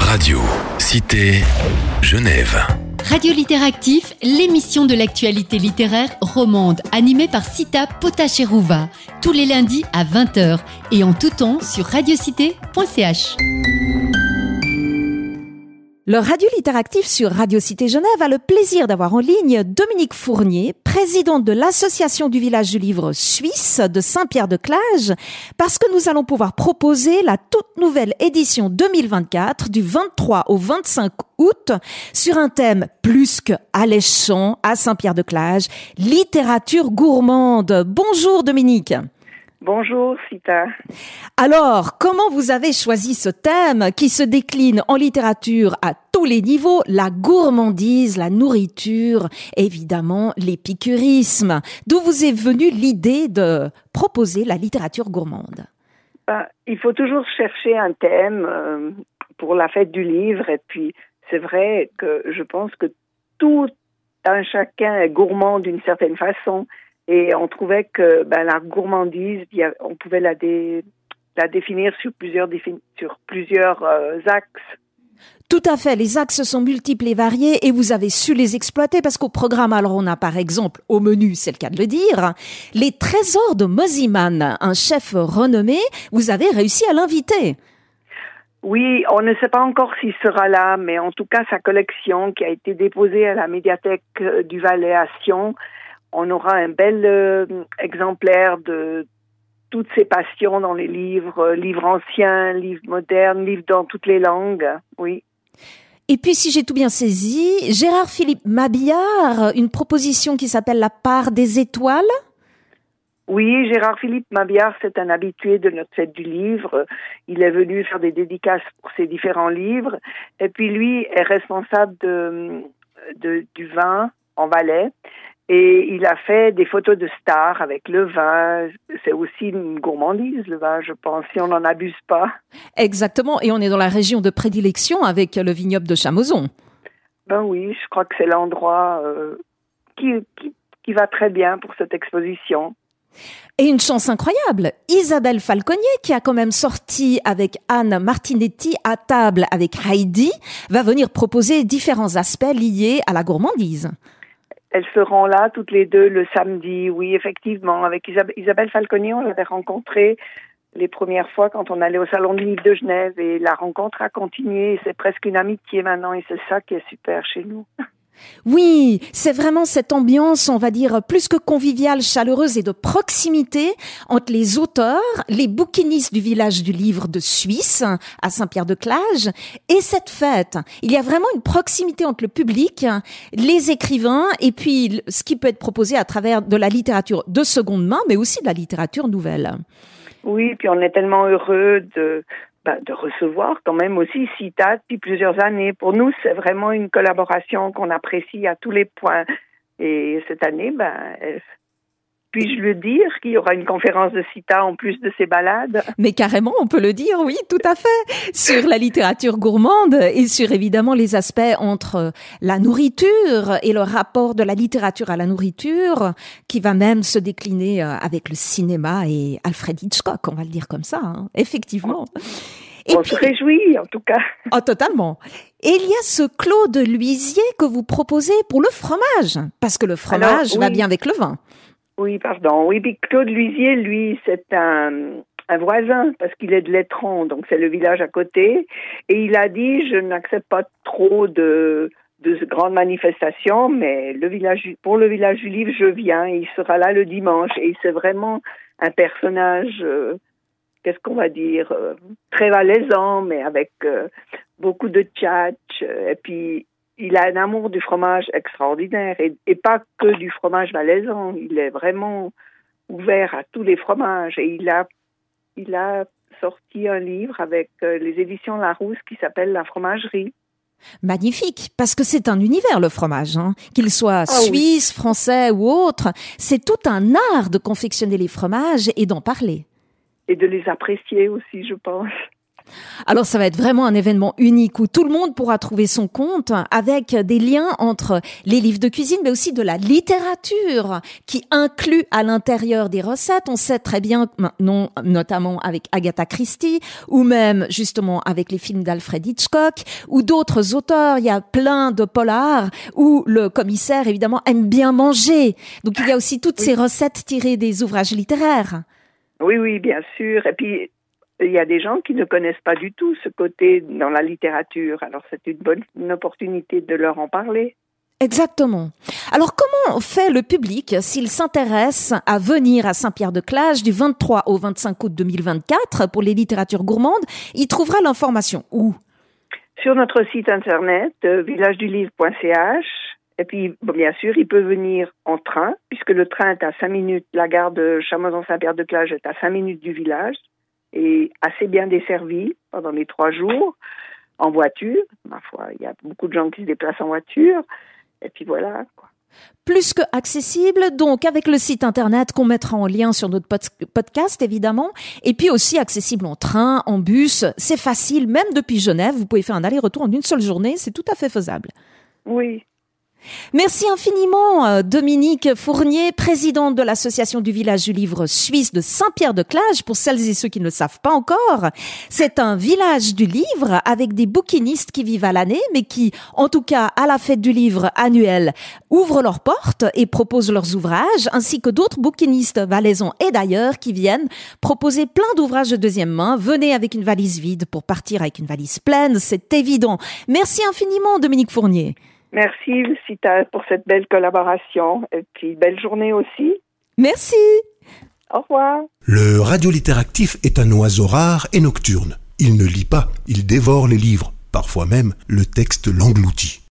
Radio Cité Genève. Radio Littératif, l'émission de l'actualité littéraire romande, animée par Sita Potacherouva, tous les lundis à 20h et en tout temps sur radiocité.ch. Le Radio Littératif sur Radio Cité Genève a le plaisir d'avoir en ligne Dominique Fournier, présidente de l'Association du village du livre suisse de Saint-Pierre-de-Clage, parce que nous allons pouvoir proposer la toute nouvelle édition 2024 du 23 au 25 août sur un thème plus que alléchant à Saint-Pierre-de-Clage, littérature gourmande. Bonjour Dominique. Bonjour Sita. Alors, comment vous avez choisi ce thème qui se décline en littérature à tous les niveaux, la gourmandise, la nourriture, évidemment l'épicurisme. D'où vous est venue l'idée de proposer la littérature gourmande? Il faut toujours chercher un thème pour la fête du livre, et puis c'est vrai que je pense que tout un chacun est gourmand d'une certaine façon. Et on trouvait que la gourmandise, on pouvait la définir sur plusieurs axes. Tout à fait, les axes sont multiples et variés et vous avez su les exploiter parce qu'au programme, alors on a par exemple, au menu, c'est le cas de le dire, les trésors de Mosimann, un chef renommé, vous avez réussi à l'inviter. Oui, on ne sait pas encore s'il sera là, mais en tout cas, sa collection qui a été déposée à la médiathèque du Valais à Sion, on aura un bel exemplaire de toutes ses passions dans les livres, livres anciens, livres modernes, livres dans toutes les langues, oui. Et puis, si j'ai tout bien saisi, Gérard-Philippe Mabillard, une proposition qui s'appelle La part des étoiles. Oui, Gérard-Philippe Mabillard, c'est un habitué de notre fête du livre. Il est venu faire des dédicaces pour ses différents livres. Et puis, lui est responsable du vin en Valais. Et il a fait des photos de stars avec le vin. C'est aussi une gourmandise, le vin, je pense, si on n'en abuse pas. Exactement. Et on est dans la région de prédilection avec le vignoble de Chamoson. Ben oui, je crois que c'est l'endroit qui va très bien pour cette exposition. Et une chance incroyable, Isabelle Falconier, qui a quand même sorti avec Anne Martinetti à table avec Heidi, va venir proposer différents aspects liés à la gourmandise. Elles seront là toutes les deux le samedi, oui, effectivement. Avec Isabelle Falconier, on l'avait rencontrée les premières fois quand on allait au Salon du Livre de Genève, et la rencontre a continué. C'est presque une amitié maintenant, et c'est ça qui est super chez nous. Oui, c'est vraiment cette ambiance, on va dire, plus que conviviale, chaleureuse et de proximité entre les auteurs, les bouquinistes du village du livre de Suisse, à Saint-Pierre-de-Clage, et cette fête. Il y a vraiment une proximité entre le public, les écrivains, et puis ce qui peut être proposé à travers de la littérature de seconde main, mais aussi de la littérature nouvelle. Oui, puis on est tellement heureux de recevoir quand même aussi Sita depuis plusieurs années. Pour nous, c'est vraiment une collaboration qu'on apprécie à tous les points. Et cette année, puis-je le dire qu'il y aura une conférence de Sita en plus de ses balades? Mais carrément, on peut le dire, oui, tout à fait. Sur la littérature gourmande et sur évidemment les aspects entre la nourriture et le rapport de la littérature à la nourriture qui va même se décliner avec le cinéma et Alfred Hitchcock, on va le dire comme ça, hein, effectivement. On se réjouit, en tout cas. Oh, totalement. Et il y a ce Claude Luisier que vous proposez pour le fromage, parce que le fromage va bien avec le vin. Oui, pardon. Oui, puis Claude Luisier, lui, c'est un voisin, parce qu'il est de Lettron, donc c'est le village à côté. Et il a dit, je n'accepte pas trop de grandes manifestations, mais pour le village du livre, je viens. Et il sera là le dimanche. Et c'est vraiment un personnage, qu'est-ce qu'on va dire, très valaisan, mais avec beaucoup de tchatch. Et puis, il a un amour du fromage extraordinaire, et pas que du fromage valaisan. Il est vraiment ouvert à tous les fromages, et il a sorti un livre avec les éditions Larousse qui s'appelle La fromagerie. Magnifique, parce que c'est un univers, le fromage, hein. Qu'il soit suisse, français ou autre, c'est tout un art de confectionner les fromages et d'en parler. Et de les apprécier aussi, je pense. Alors ça va être vraiment un événement unique où tout le monde pourra trouver son compte avec des liens entre les livres de cuisine mais aussi de la littérature qui inclut à l'intérieur des recettes. On sait très bien maintenant, notamment avec Agatha Christie ou même justement avec les films d'Alfred Hitchcock ou d'autres auteurs. Il y a plein de polars où le commissaire évidemment aime bien manger. Donc il y a aussi toutes ces recettes tirées des ouvrages littéraires. Oui, bien sûr. Et puis il y a des gens qui ne connaissent pas du tout ce côté dans la littérature. Alors, c'est une bonne opportunité de leur en parler. Exactement. Alors, comment fait le public s'il s'intéresse à venir à Saint-Pierre-de-Clage du 23 au 25 août 2024 pour les littératures gourmandes? Il trouvera l'information où? Sur notre site internet, villageduLivre.ch. Et puis, bien sûr, il peut venir en train, puisque le train est à 5 minutes. La gare de Chamoison-Saint-Pierre-de-Clage est à 5 minutes du village. Et assez bien desservi pendant les 3 jours en voiture. Ma foi, il y a beaucoup de gens qui se déplacent en voiture. Et puis voilà, quoi. Plus que accessible, donc avec le site internet qu'on mettra en lien sur notre podcast, évidemment. Et puis aussi accessible en train, en bus. C'est facile, même depuis Genève. Vous pouvez faire un aller-retour en une seule journée. C'est tout à fait faisable. Oui. Merci infiniment, Dominique Fournier, présidente de l'association du village du livre suisse de Saint-Pierre-de-Clage. Pour celles et ceux qui ne le savent pas encore, c'est un village du livre avec des bouquinistes qui vivent à l'année, mais qui, en tout cas, à la fête du livre annuelle, ouvrent leurs portes et proposent leurs ouvrages, ainsi que d'autres bouquinistes valaisans et d'ailleurs qui viennent proposer plein d'ouvrages de deuxième main. Venez avec une valise vide pour partir avec une valise pleine, c'est évident. Merci infiniment, Dominique Fournier. Merci, Lucita, pour cette belle collaboration. Et puis, belle journée aussi. Merci. Au revoir. Le radiolittératif est un oiseau rare et nocturne. Il ne lit pas, il dévore les livres. Parfois même, le texte l'engloutit.